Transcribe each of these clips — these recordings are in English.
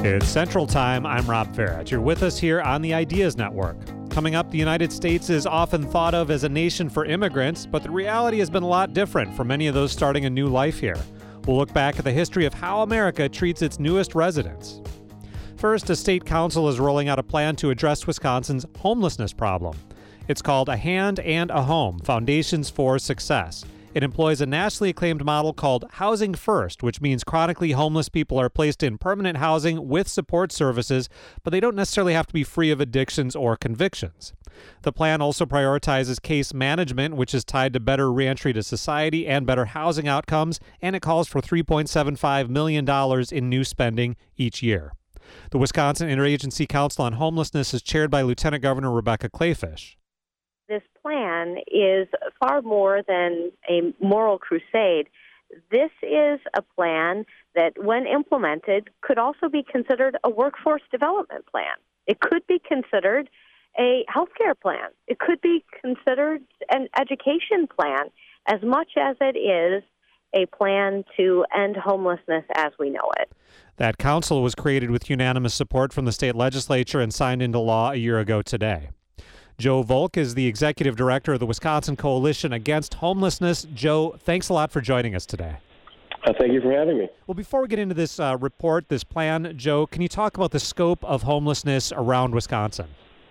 It's Central Time. I'm Rob Farrett. You're with us here on the Ideas Network. Coming up, the United States is often thought of as a nation for immigrants, but the reality has been a lot different for many of those starting a new life here. We'll look back at the history of how America treats its newest residents. First, a state council is rolling out a plan to address Wisconsin's homelessness problem. It's called A Hand and a Home: Foundations for Success. It employs a nationally acclaimed model called Housing First, which means chronically homeless people are placed in permanent housing with support services, but they don't necessarily have to be free of addictions or convictions. The plan also prioritizes case management, which is tied to better reentry to society and better housing outcomes, and it calls for $3.75 million in new spending each year. The Wisconsin Interagency Council on Homelessness is chaired by Lieutenant Governor Rebecca Kleefisch. This plan is far more than a moral crusade. This is a plan that, when implemented, could also be considered a workforce development plan. It could be considered a healthcare plan. It could be considered an education plan, as much as it is a plan to end homelessness as we know it. That council was created with unanimous support from the state legislature and signed into law a year ago today. Joe Volk is the executive director of the Wisconsin Coalition Against Homelessness. Joe, thanks a lot for joining us today. Thank you for having me. Well, before we get into this report, this plan, Joe, can you talk about the scope of homelessness around Wisconsin?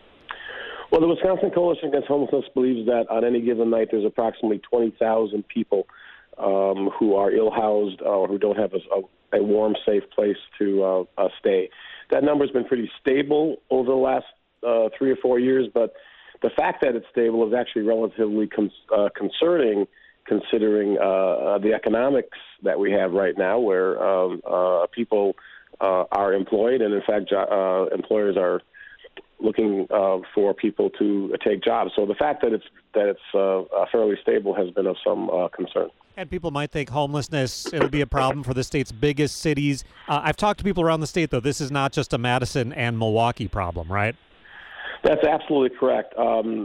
Well, the Wisconsin Coalition Against Homelessness believes that on any given night there's approximately 20,000 people who are ill-housed or who don't have a warm, safe place to stay. That number has been pretty stable over the last 3 or 4 years, but the fact that it's stable is actually relatively concerning, considering the economics that we have right now, where people are employed, and in fact, employers are looking for people to take jobs. So the fact that it's fairly stable has been of some concern. And people might think homelessness, it'll be a problem for the state's biggest cities. I've talked to people around the state, though. This is not just a Madison and Milwaukee problem, right? That's absolutely correct.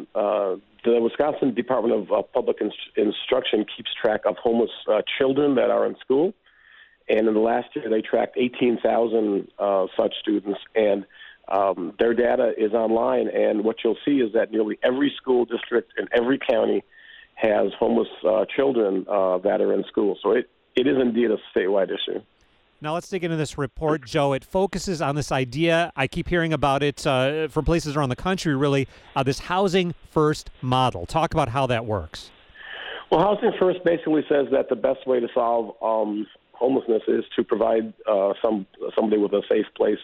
The Wisconsin Department of Public Instruction keeps track of homeless children that are in school. And in the last year, they tracked 18,000 such students. And their data is online. And what you'll see is that nearly every school district in every county has homeless children that are in school. So it is indeed a statewide issue. Now let's dig into this report, Joe. It focuses on this idea, I keep hearing about it from places around the country, really, this Housing First model. Talk about how that works. Well, Housing First basically says that the best way to solve homelessness is to provide somebody with a safe place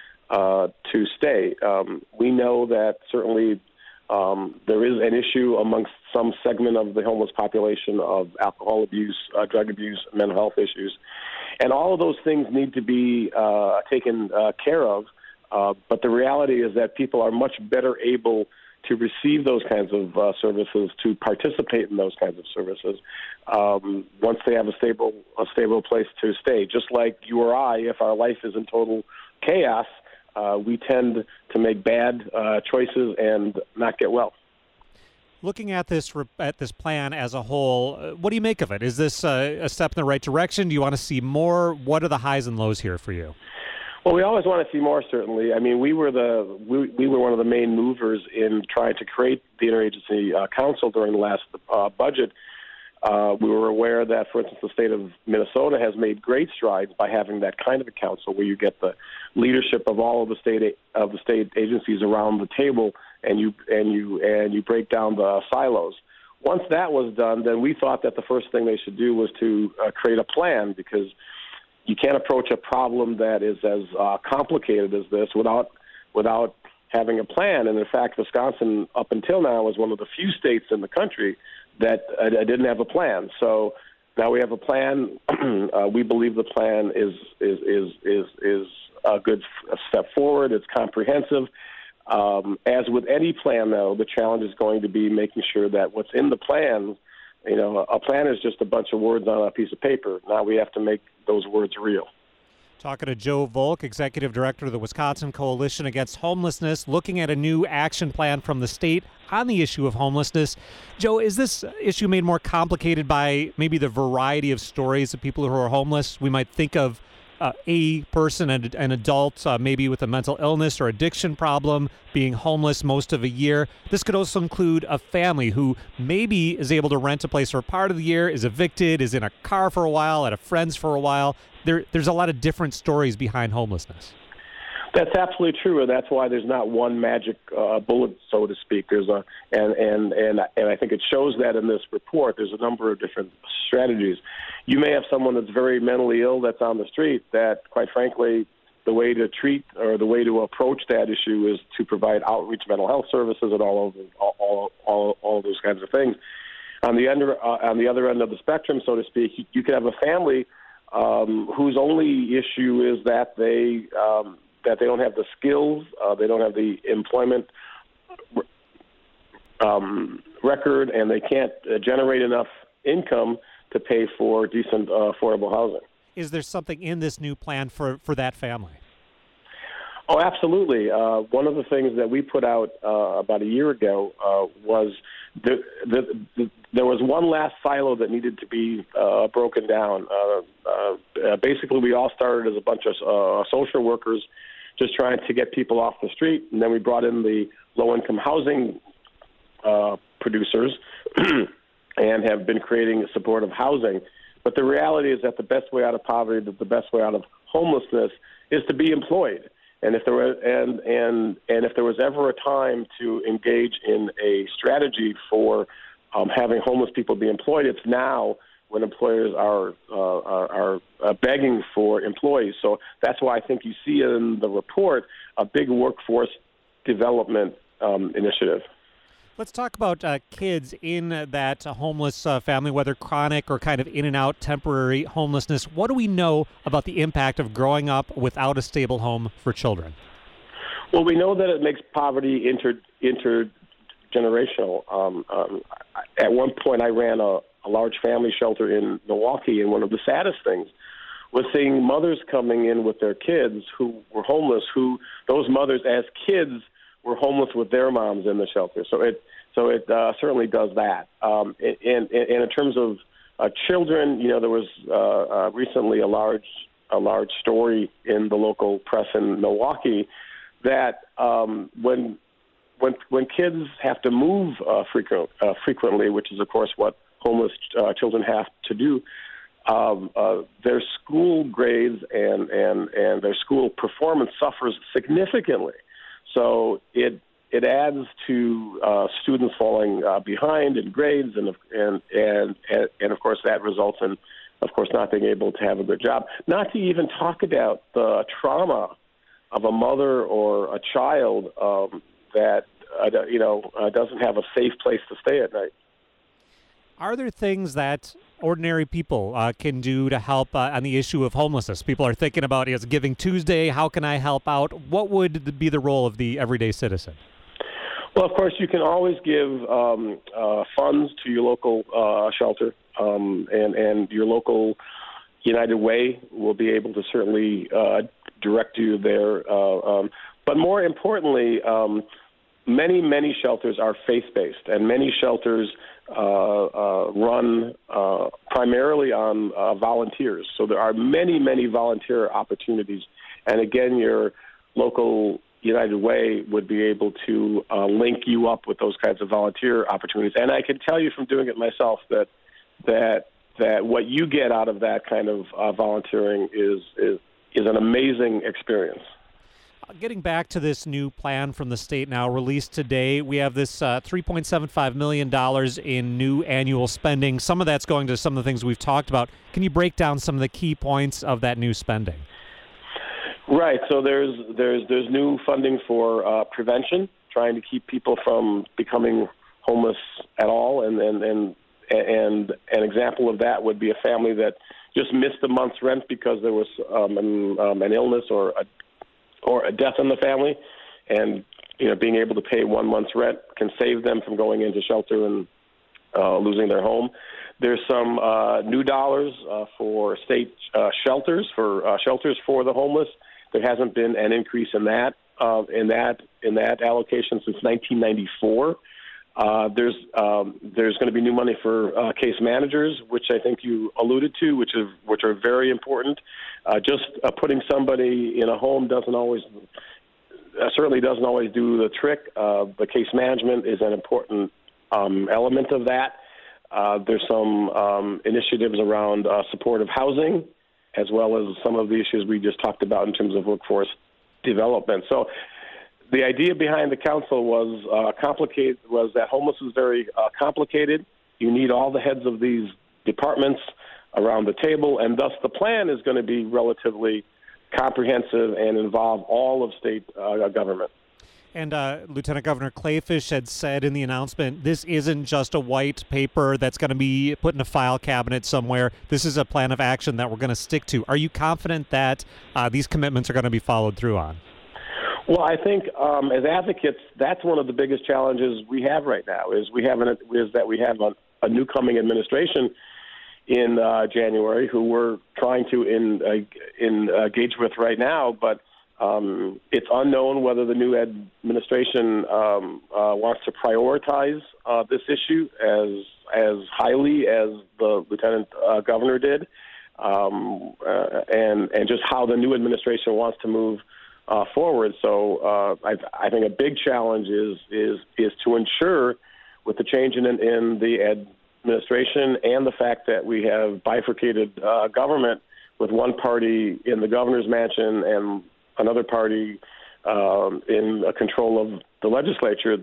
to stay. We know that certainly there is an issue amongst some segment of the homeless population of alcohol abuse, drug abuse, mental health issues. And all of those things need to be taken care of. But the reality is that people are much better able to receive those kinds of services, to participate in those kinds of services, once they have a stable place to stay. Just like you or I, if our life is in total chaos, we tend to make bad choices and not get well. Looking at this plan as a whole, what do you make of it? Is this a step in the right direction? Do you want to see more? What are the highs and lows here for you? Well, we always want to see more, certainly. I mean, we were one of the main movers in trying to create the Interagency Council during the last budget. We were aware that, for instance, the state of Minnesota has made great strides by having that kind of a council where you get the leadership of all of the state agencies around the table, and you break down the silos. Once that was done, then we thought that the first thing they should do was to create a plan, because you can't approach a problem that is as complicated as this without having a plan. And in fact, Wisconsin, up until now, was one of the few states in the country that didn't have a plan. So now we have a plan. We believe the plan is a good step forward. It's comprehensive. As with any plan, though, the challenge is going to be making sure that what's in the plan, a plan is just a bunch of words on a piece of paper. Now we have to make those words real. Talking to Joe Volk, Executive Director of the Wisconsin Coalition Against Homelessness, looking at a new action plan from the state on the issue of homelessness. Joe, is this issue made more complicated by maybe the variety of stories of people who are homeless? We might think of a person, an adult, maybe with a mental illness or addiction problem, being homeless most of a year. This could also include a family who maybe is able to rent a place for part of the year, is evicted, is in a car for a while, at a friend's for a while. There's a lot of different stories behind homelessness. That's absolutely true, and that's why there's not one magic bullet, so to speak. There's and I think it shows that in this report. There's a number of different strategies. You may have someone that's very mentally ill that's on the street. That, quite frankly, the way to treat or the way to approach that issue is to provide outreach mental health services and all those kinds of things. On the other end of the spectrum, so to speak, you could have a family whose only issue is that they don't have the skills, they don't have the employment record, and they can't generate enough income to pay for decent affordable housing. Is there something in this new plan for that family? Oh, absolutely. One of the things that we put out about a year ago was there was one last silo that needed to be broken down. Basically, we all started as a bunch of social workers just trying to get people off the street, and then we brought in the low-income housing producers and have been creating supportive housing. But the reality is that the best way out of poverty, that the best way out of homelessness is to be employed. And if there were, and if there was ever a time to engage in a strategy for having homeless people be employed, it's now, when employers are begging for employees. So that's why I think you see in the report a big workforce development initiative. Let's talk about kids in that homeless family, whether chronic or kind of in and out temporary homelessness. What do we know about the impact of growing up without a stable home for children? Well, we know that it makes poverty intergenerational. At one point, I ran a large family shelter in Milwaukee, and one of the saddest things was seeing mothers coming in with their kids who were homeless, who those mothers as kids were homeless with their moms in the shelter. So it certainly does that. And in terms of children, there was recently a large story in the local press in Milwaukee that when kids have to move frequently, which is of course what homeless children have to do, their school grades and their school performance suffers significantly. So it adds to students falling behind in grades, and of course that results in, of course, not being able to have a good job. Not to even talk about the trauma of a mother or a child that doesn't have a safe place to stay at night. Are there things that ordinary people can do to help on the issue of homelessness? People are thinking about, it's Giving Tuesday, how can I help out? What would be the role of the everyday citizen? Well, of course, you can always give funds to your local shelter, and your local United Way will be able to certainly direct you there. But more importantly, many shelters are faith-based, and many shelters run primarily on volunteers. So there are many volunteer opportunities. And again, your local United Way would be able to link you up with those kinds of volunteer opportunities. And I can tell you from doing it myself that what you get out of that kind of volunteering is an amazing experience. Getting back to this new plan from the state now released today, we have this $3.75 million in new annual spending. Some of that's going to some of the things we've talked about. Can you break down some of the key points of that new spending? Right. So there's new funding for prevention, trying to keep people from becoming homeless at all. And an example of that would be a family that just missed a month's rent because there was an illness or a death in the family, and being able to pay 1 month's rent can save them from going into shelter and losing their home. There's some new dollars for state shelters for the homeless. There hasn't been an increase in that allocation since 1994. There's going to be new money for case managers, which I think you alluded to, which are very important. Just putting somebody in a home certainly doesn't always do the trick. The case management is an important element of that. There's some initiatives around supportive housing, as well as some of the issues we just talked about in terms of workforce development. So the idea behind the council was that homeless is very complicated. You need all the heads of these departments around the table, and thus the plan is going to be relatively comprehensive and involve all of state government. And Lieutenant Governor Kleefisch had said in the announcement, this isn't just a white paper that's going to be put in a file cabinet somewhere. This is a plan of action that we're going to stick to. Are you confident that these commitments are going to be followed through on? Well, I think as advocates, that's one of the biggest challenges we have right now. Is that we have a new coming administration in January who we're trying to engage with right now, but it's unknown whether the new administration wants to prioritize this issue as highly as the lieutenant governor did, and just how the new administration wants to move forward. So I think a big challenge is to ensure, with the change in the administration and the fact that we have bifurcated government with one party in the governor's mansion and another party in control of the legislature,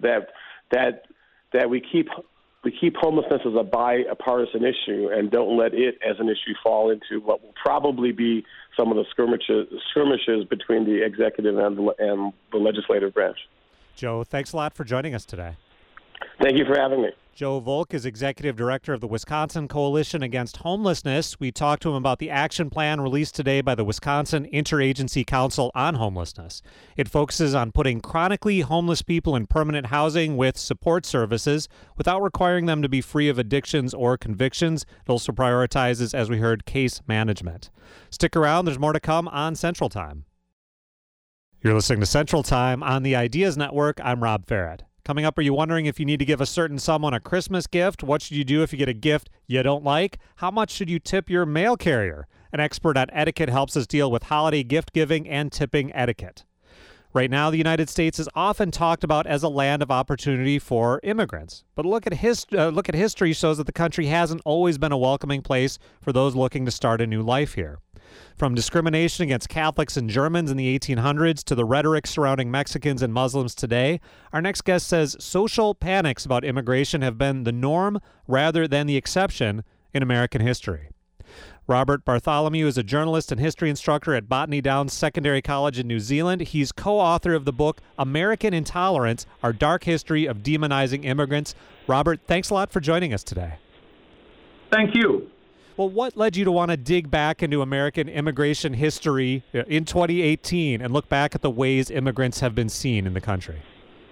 that we keep homelessness as a bipartisan issue and don't let it as an issue fall into what will probably be some of the skirmishes between the executive and the legislative branch. Joe, thanks a lot for joining us today. Thank you for having me. Joe Volk is Executive Director of the Wisconsin Coalition Against Homelessness. We talked to him about the action plan released today by the Wisconsin Interagency Council on Homelessness. It focuses on putting chronically homeless people in permanent housing with support services without requiring them to be free of addictions or convictions. It also prioritizes, as we heard, case management. Stick around. There's more to come on Central Time. You're listening to Central Time on the Ideas Network. I'm Rob Farrett. Coming up, are you wondering if you need to give a certain someone a Christmas gift? What should you do if you get a gift you don't like? How much should you tip your mail carrier? An expert on etiquette helps us deal with holiday gift giving and tipping etiquette. Right now, the United States is often talked about as a land of opportunity for immigrants. But look at history shows that the country hasn't always been a welcoming place for those looking to start a new life here. From discrimination against Catholics and Germans in the 1800s to the rhetoric surrounding Mexicans and Muslims today, our next guest says social panics about immigration have been the norm rather than the exception in American history. Robert Bartholomew is a journalist and history instructor at Botany Downs Secondary College in New Zealand. He's co-author of the book American Intolerance, Our Dark History of Demonizing Immigrants. Robert, thanks a lot for joining us today. Thank you. Well, what led you to want to dig back into American immigration history in 2018 and look back at the ways immigrants have been seen in the country?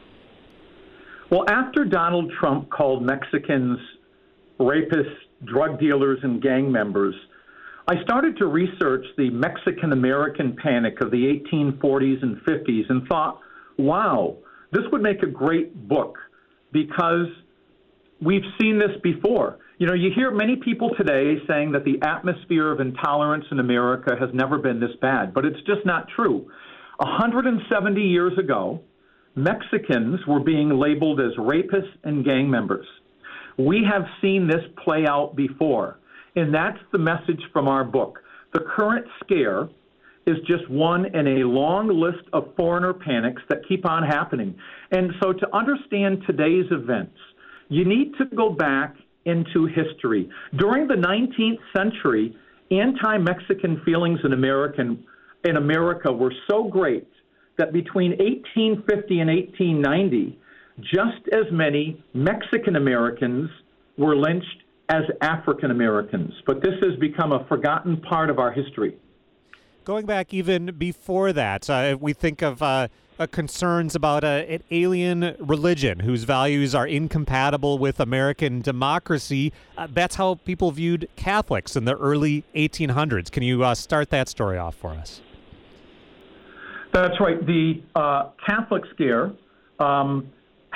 Well, after Donald Trump called Mexicans rapists, drug dealers, and gang members, I started to research the Mexican-American panic of the 1840s and 50s and thought, wow, this would make a great book because we've seen this before. You know, you hear many people today saying that the atmosphere of intolerance in America has never been this bad, but it's just not true. 170 years ago, Mexicans were being labeled as rapists and gang members. We have seen this play out before, and that's the message from our book. The current scare is just one in a long list of foreigner panics that keep on happening. And so to understand today's events, you need to go back into history. During the 19th century, anti-Mexican feelings in America were so great that between 1850 and 1890, just as many Mexican Americans were lynched as African Americans. But this has become a forgotten part of our history. Going back even before that, we think of concerns about an alien religion whose values are incompatible with American democracy. That's how people viewed Catholics in the early 1800s. Can you start that story off for us?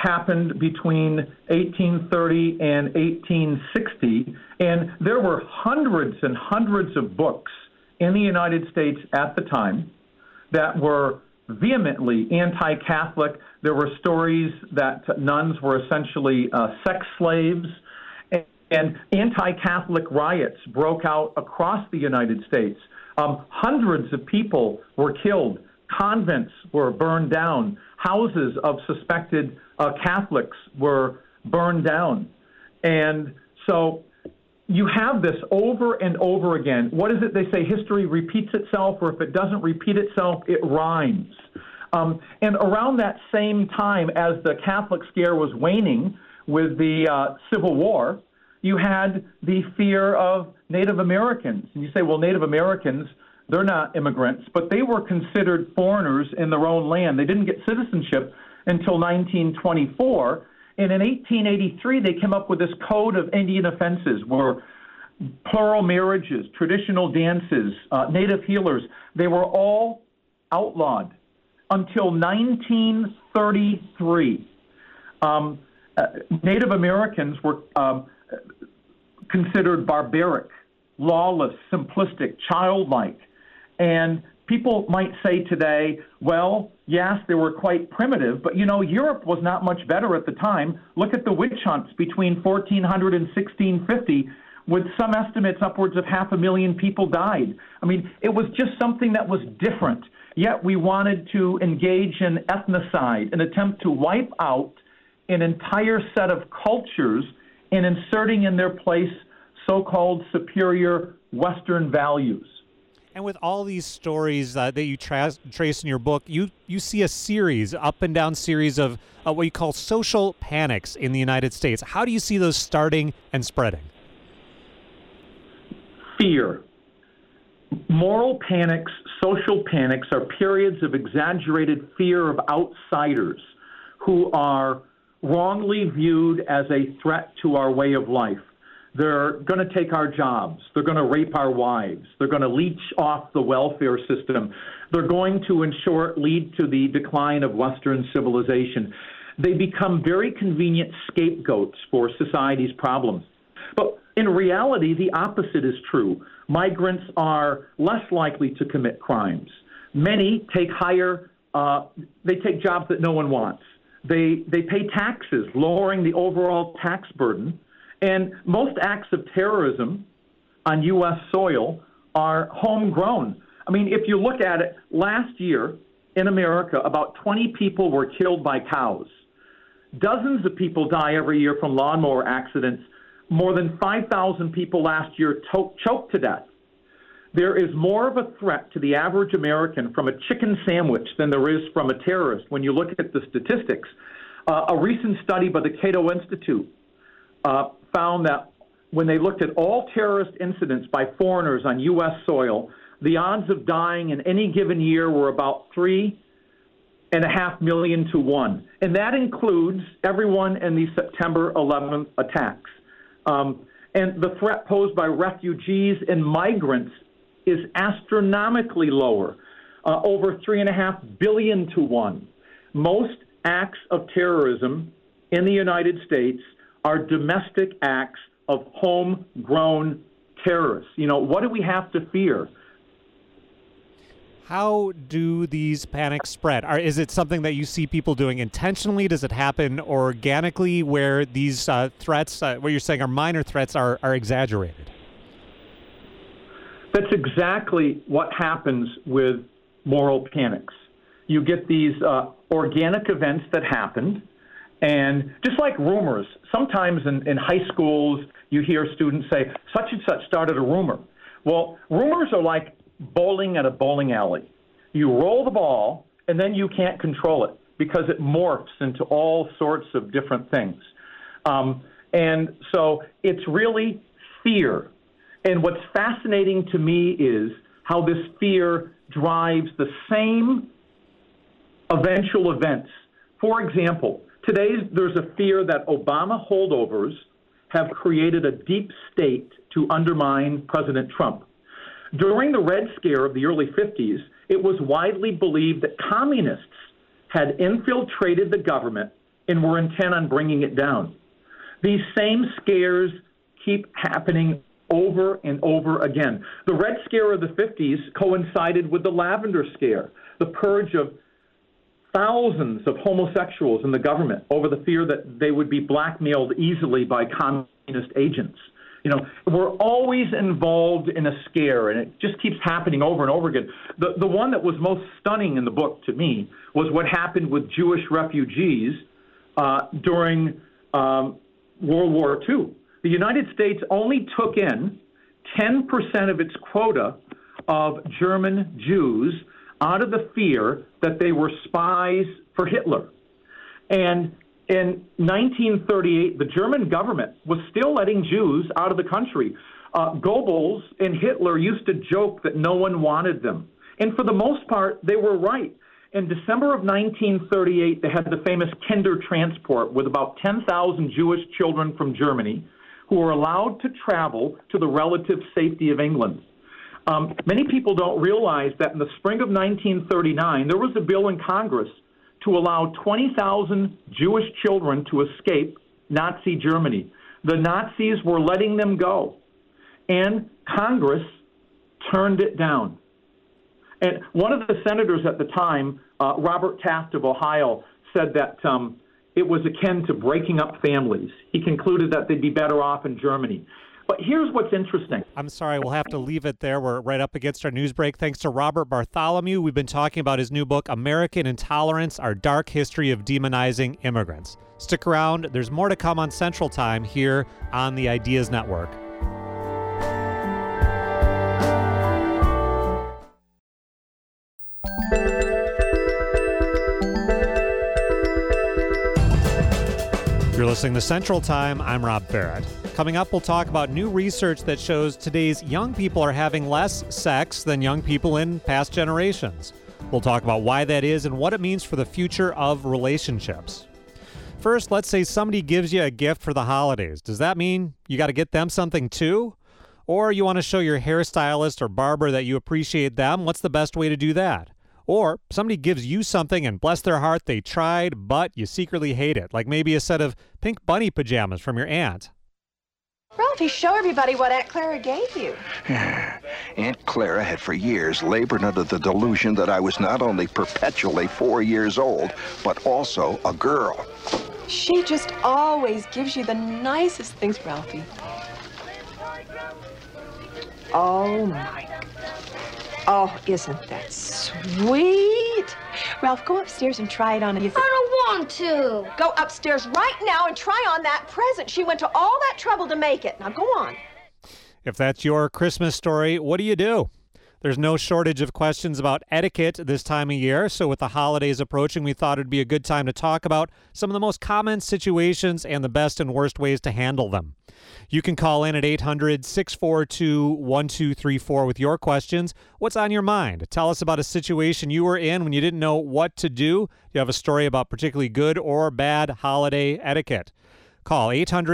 happened between 1830 and 1860, and there were hundreds and hundreds of books in the United States at the time that were vehemently anti-Catholic. There were stories that nuns were essentially sex slaves, and anti-Catholic riots broke out across the United States. Hundreds of people were killed. Convents were burned down. Houses of suspected Catholics were burned down. And so you have this over and over again. What is it they say? History repeats itself, or if it doesn't repeat itself, it rhymes. And around that same time as the Catholic scare was waning with the Civil War, you had the fear of Native Americans. And you say, well, Native Americans, they're not immigrants, but they were considered foreigners in their own land. They didn't get citizenship until 1924. And in 1883, they came up with this code of Indian offenses where plural marriages, traditional dances, native healers, they were all outlawed until 1933. Native Americans were considered barbaric, lawless, simplistic, childlike. And people might say today, well, yes, they were quite primitive, but, you know, Europe was not much better at the time. Look at the witch hunts between 1400 and 1650, with some estimates upwards of 500,000 people died. I mean, it was just something that was different. Yet we wanted to engage in ethnocide, an attempt to wipe out an entire set of cultures and inserting in their place so-called superior Western values. And with all these stories that you trace in your book, you see a series, up and down series of what you call social panics in the United States. How do you see those starting and spreading? Fear. Moral panics, social panics are periods of exaggerated fear of outsiders who are wrongly viewed as a threat to our way of life. They're going to take our jobs. They're going to rape our wives. They're going to leech off the welfare system. They're going to, in short, lead to the decline of Western civilization. They become very convenient scapegoats for society's problems. But in reality, the opposite is true. Migrants are less likely to commit crimes. Many take they take jobs that no one wants. They pay taxes, lowering the overall tax burden. And most acts of terrorism on U.S. soil are homegrown. I mean, if you look at it, last year in America, about 20 people were killed by cows. Dozens of people die every year from lawnmower accidents. More than 5,000 people last year choked to death. There is more of a threat to the average American from a chicken sandwich than there is from a terrorist when you look at the statistics. A recent study by the Cato Institute found that when they looked at all terrorist incidents by foreigners on U.S. soil, the odds of dying in any given year were about 3.5 million to 1. And that includes everyone in the September 11th attacks. And the threat posed by refugees and migrants is astronomically lower, over 3.5 billion to 1. Most acts of terrorism in the United States are domestic acts of homegrown terrorists. You know, what do we have to fear? How do these panics spread? Is it something that you see people doing intentionally? Does it happen organically where these threats, what you're saying are minor threats, are exaggerated? That's exactly what happens with moral panics. You get these organic events that happen. And just like rumors, sometimes in high schools, you hear students say, such and such started a rumor. Well, rumors are like bowling at a bowling alley. You roll the ball, and then you can't control it because it morphs into all sorts of different things. And so it's really fear. And what's fascinating to me is how this fear drives the same eventual events. For example, today, there's a fear that Obama holdovers have created a deep state to undermine President Trump. During the Red Scare of the early 50s, it was widely believed that communists had infiltrated the government and we're intent on bringing it down. These same scares keep happening over and over again. The Red Scare of the 50s coincided with the Lavender Scare, the purge of thousands of homosexuals in the government over the fear that they would be blackmailed easily by communist agents. We're always involved in a scare, and it just keeps happening over and over again. The one that was most stunning in the book to me was what happened with Jewish refugees during World War II. The United States only took in 10% of its quota of German Jews out of the fear that they were spies for Hitler. And in 1938, the German government was still letting Jews out of the country. Goebbels and Hitler used to joke that no one wanted them. And for the most part, they were right. In December of 1938, they had the famous Kinder Transport with about 10,000 Jewish children from Germany who were allowed to travel to the relative safety of England. Many people don't realize that in the spring of 1939, there was a bill in Congress to allow 20,000 Jewish children to escape Nazi Germany. The Nazis were letting them go, and Congress turned it down. And one of the senators at the time, Robert Taft of Ohio, said that it was akin to breaking up families. He concluded that they'd be better off in Germany. But here's what's interesting. I'm sorry, we'll have to leave it there. We're right up against our news break. Thanks to Robert Bartholomew. We've been talking about his new book, American Intolerance, Our Dark History of Demonizing Immigrants. Stick around. There's more to come on Central Time here on the Ideas Network. You're listening to Central Time. I'm Rob Barrett. Coming up, we'll talk about new research that shows today's young people are having less sex than young people in past generations. We'll talk about why that is and what it means for the future of relationships. First, let's say somebody gives you a gift for the holidays. Does that mean you got to get them something too? Or you want to show your hairstylist or barber that you appreciate them? What's the best way to do that? Or somebody gives you something and bless their heart, they tried, but you secretly hate it, like maybe a set of pink bunny pajamas from your aunt. Ralphie, show everybody what Aunt Clara gave you. Aunt Clara had for years labored under the delusion that I was not only perpetually 4 years old, but also a girl. She just always gives you the nicest things, Ralphie. Oh, my. Oh, isn't that sweet? Ralph, go upstairs and try it on. I don't want to. Go upstairs right now and try on that present. She went to all that trouble to make it. Now go on. If that's your Christmas story, what do you do? There's no shortage of questions about etiquette this time of year, so with the holidays approaching, we thought it'd be a good time to talk about some of the most common situations and the best and worst ways to handle them. You can call in at 800-642-1234 with your questions. What's on your mind? Tell us about a situation you were in when you didn't know what to do. You have a story about particularly good or bad holiday etiquette. Call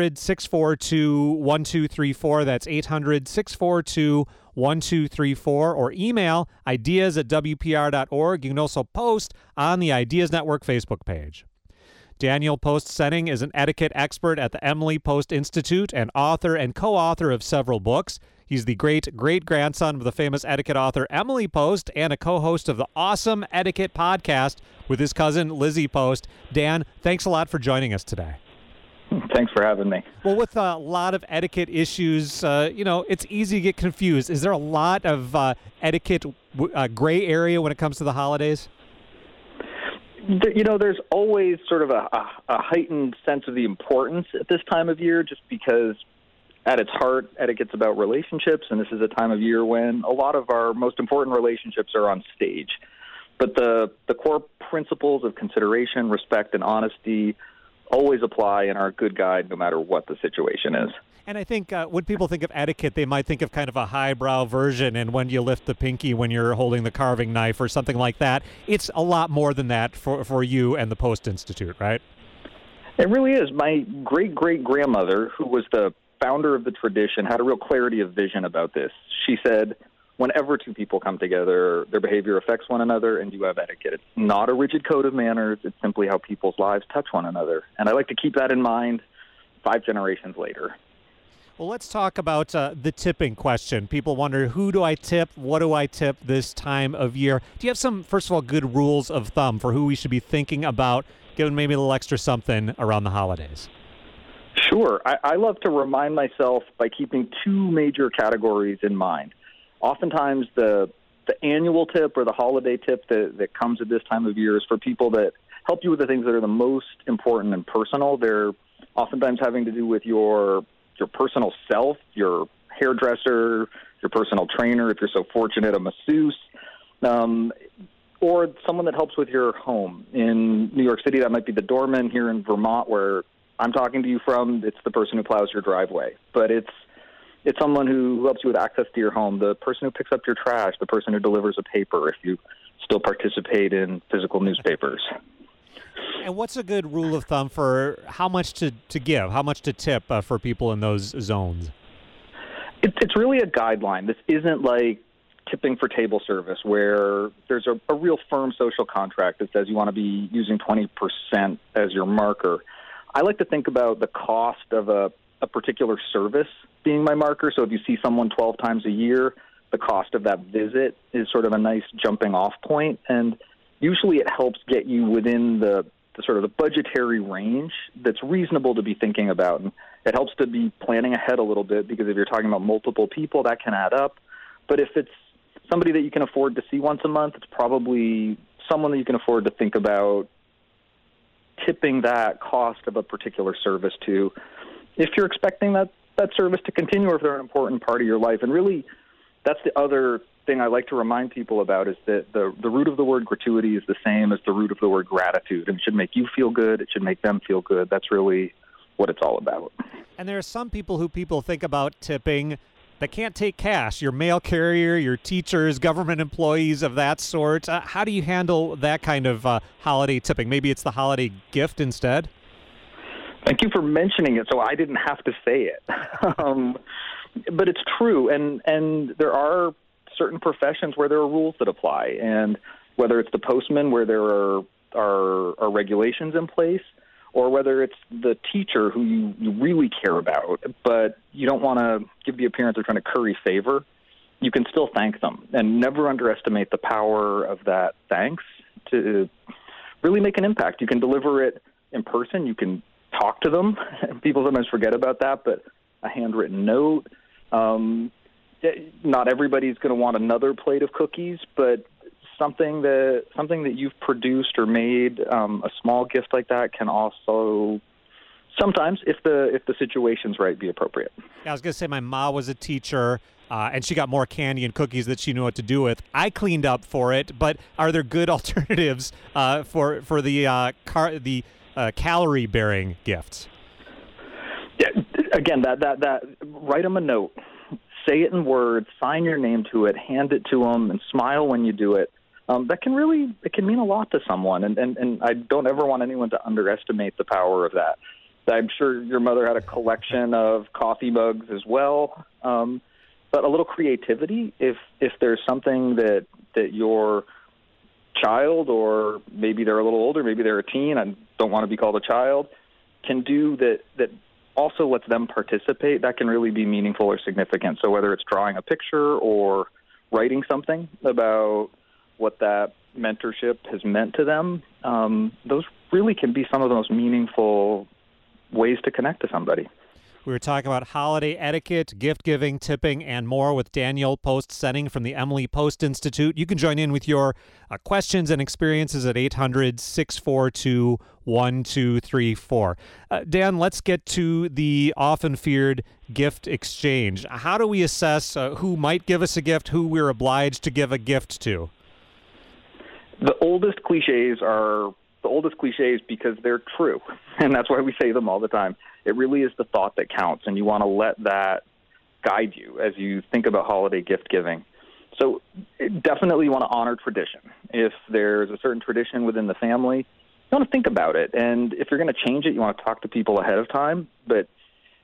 800-642-1234. That's 800-642-1234. Or email ideas@wpr.org. You can also post on the Ideas Network Facebook page. Daniel Post-Senning is an etiquette expert at the Emily Post Institute and author and co-author of several books. He's the great-great-grandson of the famous etiquette author Emily Post and a co-host of the awesome Etiquette podcast with his cousin Lizzie Post. Dan, thanks a lot for joining us today. Thanks for having me. Well, with a lot of etiquette issues, it's easy to get confused. Is there a lot of etiquette gray area when it comes to the holidays? There's always sort of a heightened sense of the importance at this time of year, just because at its heart, etiquette's about relationships, and this is a time of year when a lot of our most important relationships are on stage. But the core principles of consideration, respect, and honesty always apply and are a good guide no matter what the situation is. And I think when people think of etiquette, they might think of kind of a highbrow version, and when you lift the pinky when you're holding the carving knife or something like that. It's a lot more than that for you and the Post Institute, right? It really is. My great-great-grandmother, who was the founder of the tradition, had a real clarity of vision about this. She said, whenever two people come together, their behavior affects one another, and you have etiquette. It's not a rigid code of manners. It's simply how people's lives touch one another. And I like to keep that in mind 5 generations later. Well, let's talk about the tipping question. People wonder, who do I tip? What do I tip this time of year? Do you have some, first of all, good rules of thumb for who we should be thinking about, giving maybe a little extra something around the holidays? Sure. I love to remind myself by keeping 2 major categories in mind. Oftentimes, the annual tip or the holiday tip that comes at this time of year is for people that help you with the things that are the most important and personal. They're oftentimes having to do with your personal self, your hairdresser, your personal trainer, if you're so fortunate, a masseuse, or someone that helps with your home. In New York City, that might be the doorman. Here in Vermont, where I'm talking to you from, it's the person who plows your driveway. But it's someone who helps you with access to your home, the person who picks up your trash, the person who delivers a paper if you still participate in physical newspapers. And what's a good rule of thumb for how much to give, how much to tip for people in those zones? It's really a guideline. This isn't like tipping for table service where there's a real firm social contract that says you want to be using 20% as your marker. I like to think about the cost of a particular service being my marker. So if you see someone 12 times a year, the cost of that visit is sort of a nice jumping off point. And usually it helps get you within the sort of the budgetary range that's reasonable to be thinking about. And it helps to be planning ahead a little bit, because if you're talking about multiple people, that can add up. But if it's somebody that you can afford to see once a month, it's probably someone that you can afford to think about tipping that cost of a particular service to, if you're expecting that service to continue, or if they're an important part of your life. And really, that's the other thing I like to remind people about, is that the root of the word gratuity is the same as the root of the word gratitude. And it should make you feel good. It should make them feel good. That's really what it's all about. And there are some people who people think about tipping that can't take cash. Your mail carrier, your teachers, government employees of that sort. How do you handle that kind of holiday tipping? Maybe it's the holiday gift instead? Thank you for mentioning it so I didn't have to say it. But it's true, and there are certain professions where there are rules that apply, and whether it's the postman where there are regulations in place, or whether it's the teacher who you really care about, but you don't want to give the appearance of trying to curry favor, you can still thank them. And never underestimate the power of that thanks to really make an impact. You can deliver it in person. You can talk to them. People sometimes forget about that, but a handwritten note. Not everybody's going to want another plate of cookies, but something that you've produced or made, a small gift like that, can also sometimes, if the situation's right, be appropriate. Yeah, I was going to say my mom was a teacher, and she got more candy and cookies that she knew what to do with. I cleaned up for it, but are there good alternatives for the calorie-bearing gifts? Yeah, again, that write them a note, say it in words, sign your name to it, hand it to them, and smile when you do it. That can mean a lot to someone, and I don't ever want anyone to underestimate the power of that. I'm sure your mother had a collection of coffee mugs as well, but a little creativity, if there's something that your child, or maybe they're a little older, maybe they're a teen, I don't want to be called a child, can do that also lets them participate, that can really be meaningful or significant. So whether it's drawing a picture or writing something about what that mentorship has meant to them, those really can be some of the most meaningful ways to connect to somebody. We were talking about holiday etiquette, gift-giving, tipping, and more with Daniel Post-Setting from the Emily Post Institute. You can join in with your questions and experiences at 800-642-1234. Dan, let's get to the often feared gift exchange. How do we assess who might give us a gift, who we're obliged to give a gift to? The oldest cliches are the oldest cliches because they're true, and that's why we say them all the time. It really is the thought that counts, and you want to let that guide you as you think about holiday gift giving. So definitely you want to honor tradition. If there's a certain tradition within the family, you want to think about it, and if you're going to change it, you want to talk to people ahead of time. But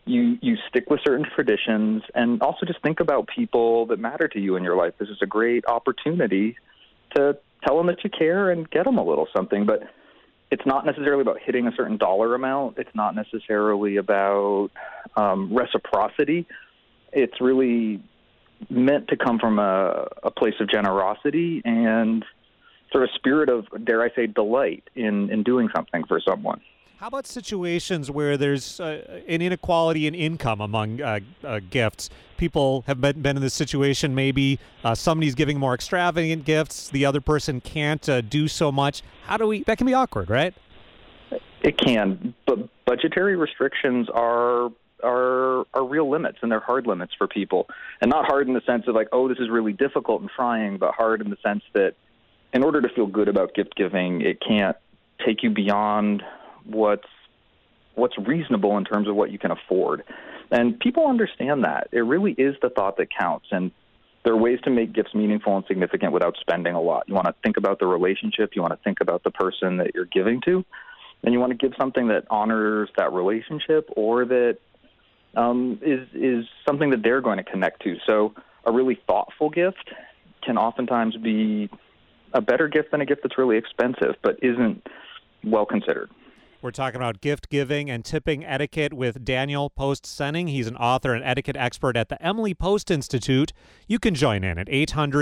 you stick with certain traditions, and also just think about people that matter to you in your life. This is a great opportunity to tell them that you care and get them a little something. But it's not necessarily about hitting a certain dollar amount. It's not necessarily about reciprocity. It's really meant to come from a place of generosity and sort of spirit of, dare I say, delight in doing something for someone. How about situations where there's an inequality in income among gifts? People have been in this situation. Maybe somebody's giving more extravagant gifts. The other person can't do so much. That can be awkward, right? It can, but budgetary restrictions are real limits, and they're hard limits for people. And not hard in the sense of like, oh, this is really difficult and trying, but hard in the sense that in order to feel good about gift giving, it can't take you beyond what's reasonable in terms of what you can afford. And people understand that. It really is the thought that counts. And there are ways to make gifts meaningful and significant without spending a lot. You want to think about the relationship. You want to think about the person that you're giving to. And you want to give something that honors that relationship or that is something that they're going to connect to. So a really thoughtful gift can oftentimes be a better gift than a gift that's really expensive but isn't well considered. We're talking about gift giving and tipping etiquette with Daniel Post-Senning. He's an author and etiquette expert at the Emily Post Institute. You can join in at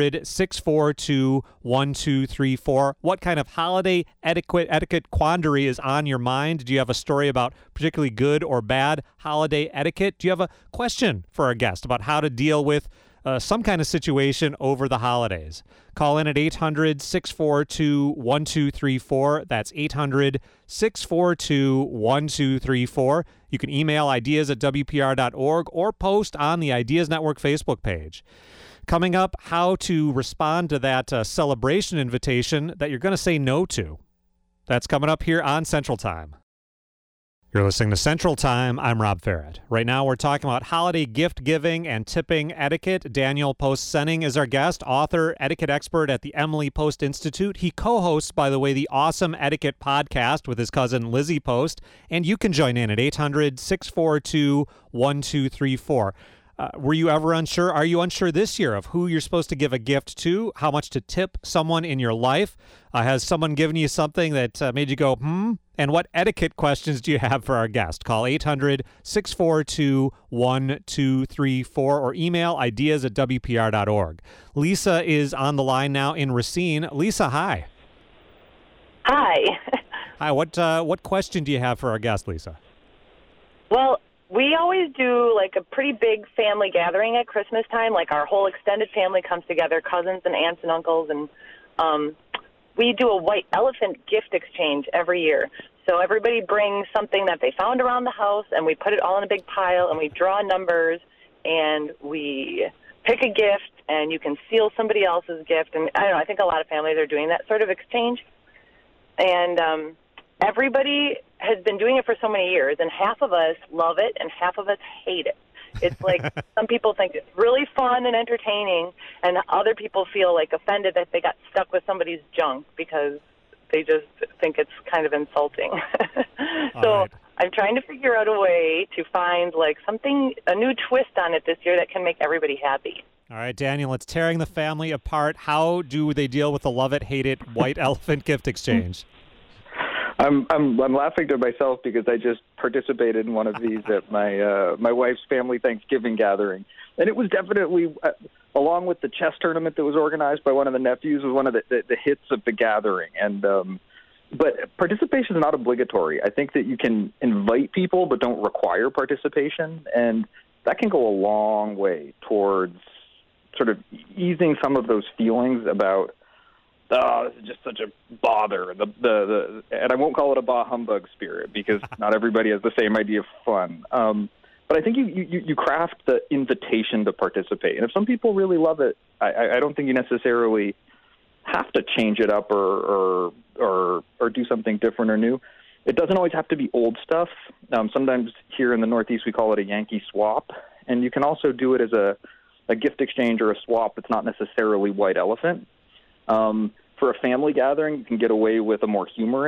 800-642-1234. What kind of holiday etiquette quandary is on your mind? Do you have a story about particularly good or bad holiday etiquette? Do you have a question for our guest about how to deal with some kind of situation over the holidays? Call in at 800-642-1234. That's 800-642-1234. You can email ideas@wpr.org or post on the Ideas Network Facebook page. Coming up, how to respond to that celebration invitation that you're going to say no to. That's coming up here on Central Time. You're listening to Central Time. I'm Rob Farrett. Right now we're talking about holiday gift giving and tipping etiquette. Daniel Post-Senning is our guest, author, etiquette expert at the Emily Post Institute. He co-hosts, by the way, the Awesome Etiquette podcast with his cousin Lizzie Post. And you can join in at 800-642-1234. Were you ever unsure? Are you unsure this year of who you're supposed to give a gift to, how much to tip someone in your life? Has someone given you something that made you go, And what etiquette questions do you have for our guest? Call 800-642-1234 or email ideas@wpr.org. Lisa is on the line now in Racine. Lisa, hi. Hi. Hi. What question do you have for our guest, Lisa? Well, we always do like a pretty big family gathering at Christmas time. Like our whole extended family comes together, cousins and aunts and uncles, and we do a white elephant gift exchange every year. So everybody brings something that they found around the house, and we put it all in a big pile, and we draw numbers, and we pick a gift, and you can seal somebody else's gift. And I don't know, I think a lot of families are doing that sort of exchange. And everybody has been doing it for so many years, and half of us love it, and half of us hate it. It's like some people think it's really fun and entertaining, and other people feel like offended that they got stuck with somebody's junk because they just think it's kind of insulting. So right. I'm trying to figure out a way to find like something, a new twist on it this year that can make everybody happy. All right, Daniel, it's tearing the family apart. How do they deal with the love it, hate it, white elephant gift exchange? I'm laughing to myself because I just participated in one of these at my wife's family Thanksgiving gathering, and it was definitely, along with the chess tournament that was organized by one of the nephews, was one of the hits of the gathering. And but participation is not obligatory. I think that you can invite people, but don't require participation, and that can go a long way towards sort of easing some of those feelings about, oh, this is just such a bother. And I won't call it a bah humbug spirit because not everybody has the same idea of fun. But I think you craft the invitation to participate. And if some people really love it, I don't think you necessarily have to change it up or do something different or new. It doesn't always have to be old stuff. Sometimes here in the Northeast we call it a Yankee swap. And you can also do it as a gift exchange or a swap that's not necessarily white elephant. For a family gathering, you can get away with a more humorous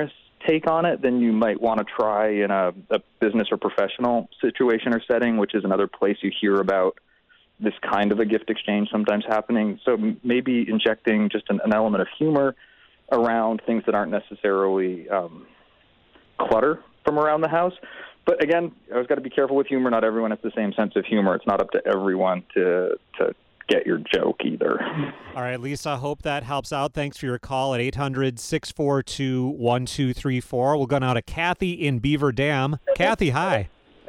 take on it, then you might want to try in a business or professional situation or setting, which is another place you hear about this kind of a gift exchange sometimes happening. So maybe injecting just an element of humor around things that aren't necessarily clutter from around the house. But again, I always got to be careful with humor. Not everyone has the same sense of humor. It's not up to everyone to get your joke either. All right, Lisa, hope that helps out. Thanks for your call at 800-642-1234. We'll go now to Kathy in Beaver Dam. Kathy, hi.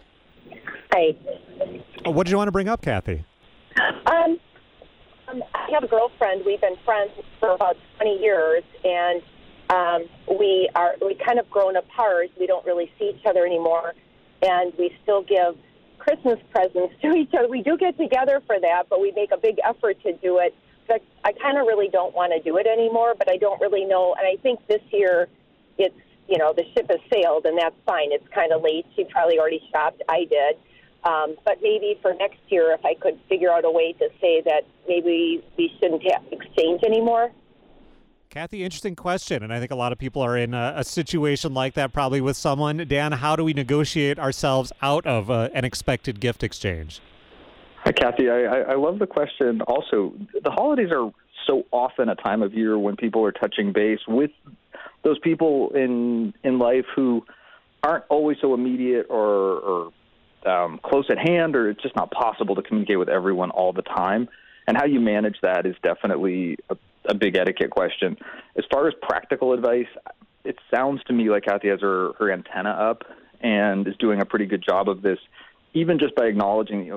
Hi. What did you want to bring up, Kathy? I have a girlfriend. We've been friends for about 20 years, and we kind of grown apart. We don't really see each other anymore, and we still give Christmas presents to each other. We do get together for that, but we make a big effort to do it. But I kind of really don't want to do it anymore, but I don't really know. And I think this year it's, the ship has sailed, and that's fine. It's kind of late. She probably already shopped. I did. But maybe for next year, if I could figure out a way to say that maybe we shouldn't exchange anymore. Kathy, interesting question, and I think a lot of people are in a situation like that probably with someone. Dan, how do we negotiate ourselves out of an expected gift exchange? Hi, Kathy. I love the question. Also, the holidays are so often a time of year when people are touching base with those people in life who aren't always so immediate or close at hand, or it's just not possible to communicate with everyone all the time. And how you manage that is definitely a big etiquette question. As far as practical advice, it sounds to me like Kathy has her antenna up and is doing a pretty good job of this, even just by acknowledging,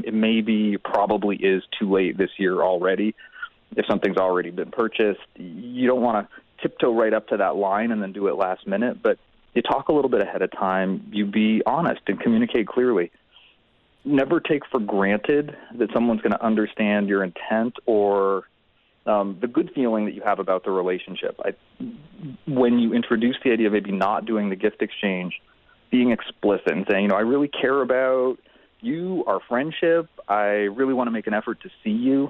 it probably is too late this year already. If something's already been purchased, you don't want to tiptoe right up to that line and then do it last minute, but you talk a little bit ahead of time, you be honest and communicate clearly. Never take for granted that someone's going to understand your intent or the good feeling that you have about the relationship. When you introduce the idea of maybe not doing the gift exchange, being explicit and saying, I really care about you, our friendship. I really want to make an effort to see you.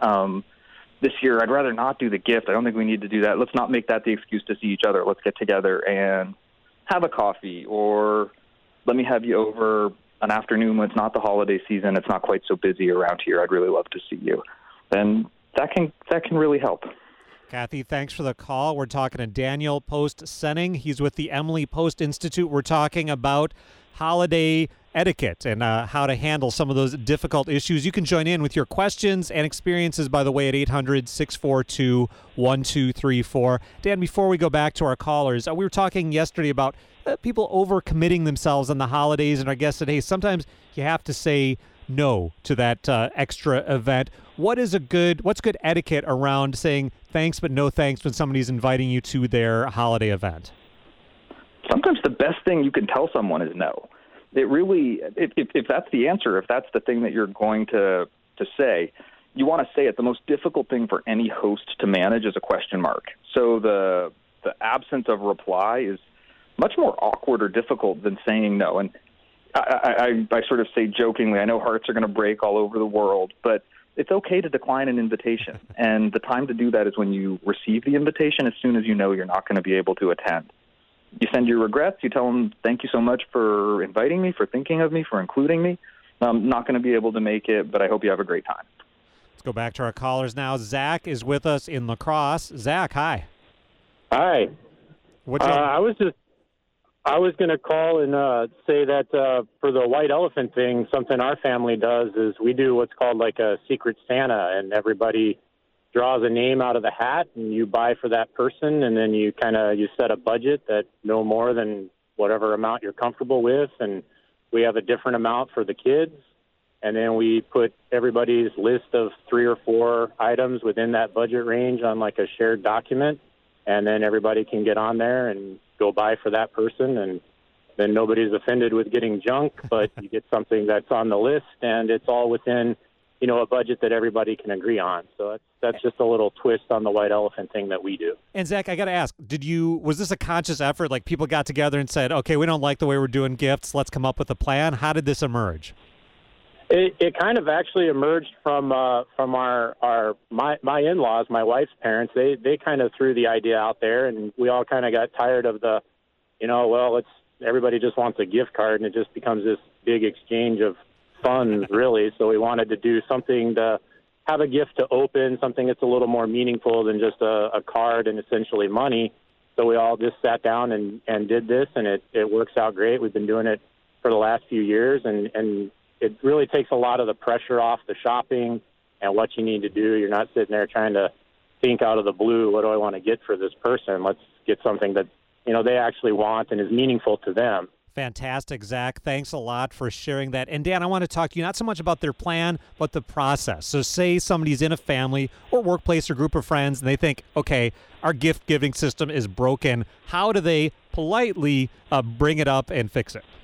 This year, I'd rather not do the gift. I don't think we need to do that. Let's not make that the excuse to see each other. Let's get together and have a coffee, or let me have you over an afternoon when it's not the holiday season. It's not quite so busy around here. I'd really love to see you. And that can really help. Kathy, thanks for the call. We're talking to Daniel Post-Senning. He's with the Emily Post Institute. We're talking about holiday etiquette and how to handle some of those difficult issues. You can join in with your questions and experiences, by the way, at 800-642-1234. Dan, before we go back to our callers, we were talking yesterday about people overcommitting themselves on the holidays, and our guest said, hey, sometimes you have to say no to that extra event. What's good etiquette around saying thanks but no thanks when somebody's inviting you to their holiday event? Sometimes the best thing you can tell someone is no. It really, if that's the answer, if that's the thing that you're going to say, you want to say it. The most difficult thing for any host to manage is a question mark. So the absence of reply is much more awkward or difficult than saying no. And I sort of say jokingly, I know hearts are going to break all over the world, but it's okay to decline an invitation. And the time to do that is when you receive the invitation, as soon as you know you're not going to be able to attend. You send your regrets. You tell them, thank you so much for inviting me, for thinking of me, for including me. I'm not going to be able to make it, but I hope you have a great time. Let's go back to our callers now. Zach is with us in La Crosse. Zach, hi. Hi. I was going to call and say that for the white elephant thing, something our family does is we do what's called like a secret Santa, and everybody draws a name out of the hat and you buy for that person, and then you set a budget that no more than whatever amount you're comfortable with, and we have a different amount for the kids, and then we put everybody's list of 3 or 4 items within that budget range on like a shared document, and then everybody can get on there and go buy for that person, and then nobody's offended with getting junk, but you get something that's on the list, and it's all within a budget that everybody can agree on. So that's just a little twist on the white elephant thing that we do. And Zach, I got to ask, was this a conscious effort? Like people got together and said, okay, we don't like the way we're doing gifts. Let's come up with a plan. How did this emerge? It kind of actually emerged from my in-laws, my wife's parents. They kind of threw the idea out there, and we all kind of got tired of the everybody just wants a gift card, and it just becomes this big exchange of funds, really. So we wanted to do something to have a gift to open, something that's a little more meaningful than just a card and essentially money. So we all just sat down and did this, and it works out great. We've been doing it for the last few years, and it really takes a lot of the pressure off the shopping and what you need to do. You're not sitting there trying to think out of the blue, what do I want to get for this person? Let's get something that, they actually want and is meaningful to them. Fantastic, Zach. Thanks a lot for sharing that. And Dan, I want to talk to you not so much about their plan, but the process. So say somebody's in a family or workplace or group of friends, and they think, okay, our gift-giving system is broken. How do they politely bring it up and fix it?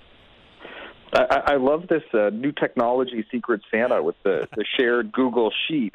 I love this new technology Secret Santa with the shared Google Sheet.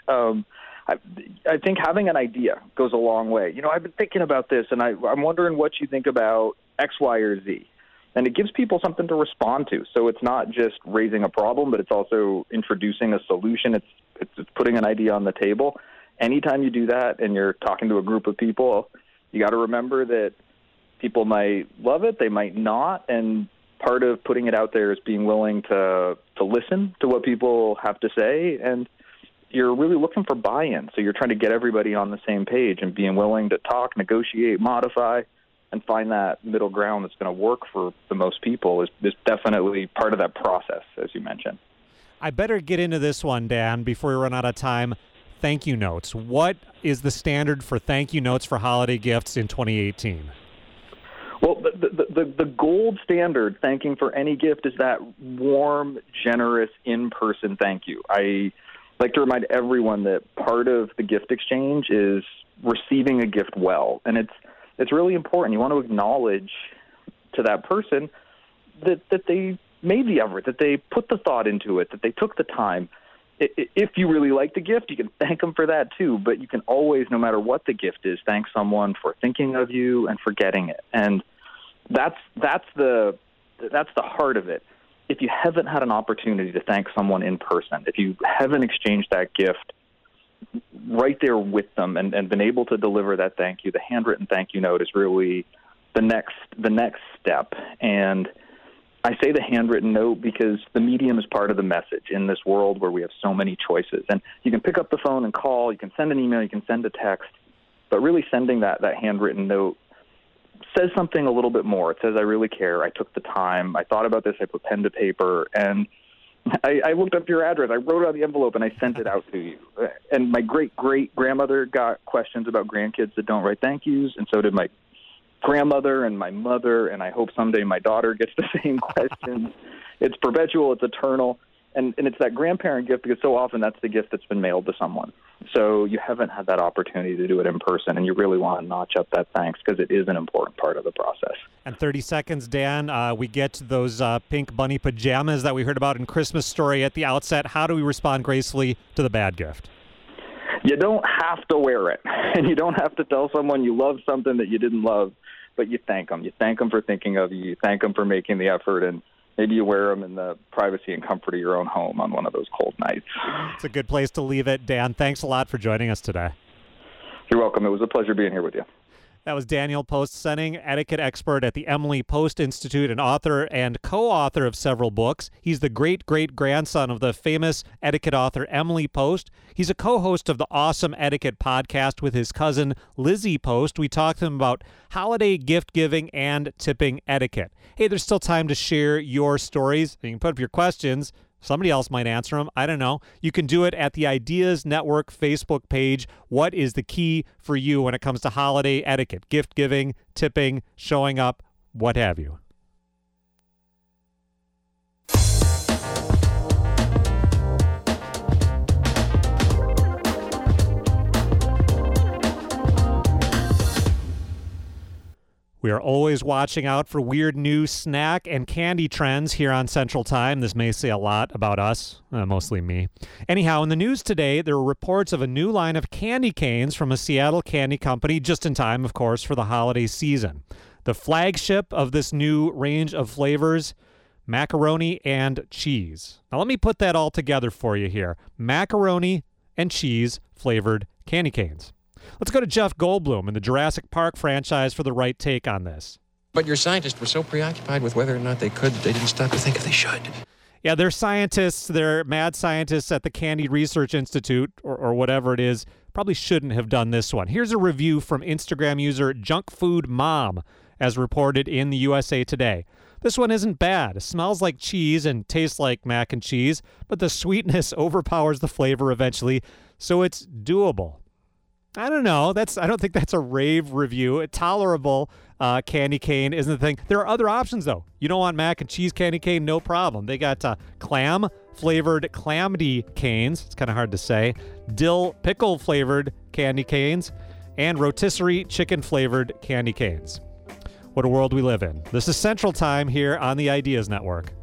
I think having an idea goes a long way. I've been thinking about this, and I'm wondering what you think about X, Y, or Z. And it gives people something to respond to. So it's not just raising a problem, but it's also introducing a solution. It's putting an idea on the table. Anytime you do that and you're talking to a group of people, you got to remember that people might love it, they might not, and part of putting it out there is being willing to listen to what people have to say, and you're really looking for buy-in. So you're trying to get everybody on the same page and being willing to talk, negotiate, modify, and find that middle ground that's going to work for the most people is definitely part of that process, as you mentioned. I better get into this one, Dan, before we run out of time. Thank you notes. What is the standard for thank you notes for holiday gifts in 2018? Well, the gold standard thanking for any gift is that warm, generous, in-person thank you. I like to remind everyone that part of the gift exchange is receiving a gift well, and it's really important. You want to acknowledge to that person that they made the effort, that they put the thought into it, that they took the time. If you really like the gift, you can thank them for that too, but you can always, no matter what the gift is, thank someone for thinking of you and for getting it. And that's the heart of it. If you haven't had an opportunity to thank someone in person, if you haven't exchanged that gift right there with them and been able to deliver that thank you, the handwritten thank you note is really the next step. And I say the handwritten note because the medium is part of the message in this world where we have so many choices. And you can pick up the phone and call, you can send an email, you can send a text, but really sending that handwritten note says something a little bit more. It says, I really care. I took the time. I thought about this. I put pen to paper. And I looked up your address. I wrote it on the envelope, and I sent it out to you. And my great-great-grandmother got questions about grandkids that don't write thank yous, and so did my grandmother and my mother, and I hope someday my daughter gets the same questions. It's perpetual. It's eternal. And it's that grandparent gift because so often that's the gift that's been mailed to someone. So you haven't had that opportunity to do it in person, and you really want to notch up that thanks because it is an important part of the process. And 30 seconds, Dan, we get to those pink bunny pajamas that we heard about in Christmas Story at the outset. How do we respond gracefully to the bad gift? You don't have to wear it, and you don't have to tell someone you love something that you didn't love, but you thank them. You thank them for thinking of you. You thank them for making the effort, and maybe you wear them in the privacy and comfort of your own home on one of those cold nights. It's a good place to leave it. Dan, thanks a lot for joining us today. You're welcome. It was a pleasure being here with you. That was Daniel Post-Senning, etiquette expert at the Emily Post Institute and author and co-author of several books. He's the great-great-grandson of the famous etiquette author Emily Post. He's a co-host of the Awesome Etiquette podcast with his cousin Lizzie Post. We talked to him about holiday gift-giving and tipping etiquette. Hey, there's still time to share your stories. You can put up your questions. Somebody else might answer them. I don't know. You can do it at the Ideas Network Facebook page. What is the key for you when it comes to holiday etiquette, gift giving, tipping, showing up, what have you? We are always watching out for weird new snack and candy trends here on Central Time. This may say a lot about us, mostly me. Anyhow, in the news today, there were reports of a new line of candy canes from a Seattle candy company, just in time, of course, for the holiday season. The flagship of this new range of flavors, macaroni and cheese. Now, let me put that all together for you here. Macaroni and cheese flavored candy canes. Let's go to Jeff Goldblum in the Jurassic Park franchise for the right take on this. But your scientists were so preoccupied with whether or not they could, they didn't stop to think if they should. Yeah, they're scientists. They're mad scientists at the Candy Research Institute or whatever it is. Probably shouldn't have done this one. Here's a review from Instagram user Junk Food Mom, as reported in the USA Today. This one isn't bad. It smells like cheese and tastes like mac and cheese, but the sweetness overpowers the flavor eventually, so it's doable. I don't know. I don't think that's a rave review. A tolerable candy cane isn't the thing. There are other options, though. You don't want mac and cheese candy cane? No problem. They got clam-flavored Clamdy canes. It's kind of hard to say. Dill pickle-flavored candy canes. And rotisserie chicken-flavored candy canes. What a world we live in. This is Central Time here on the Ideas Network.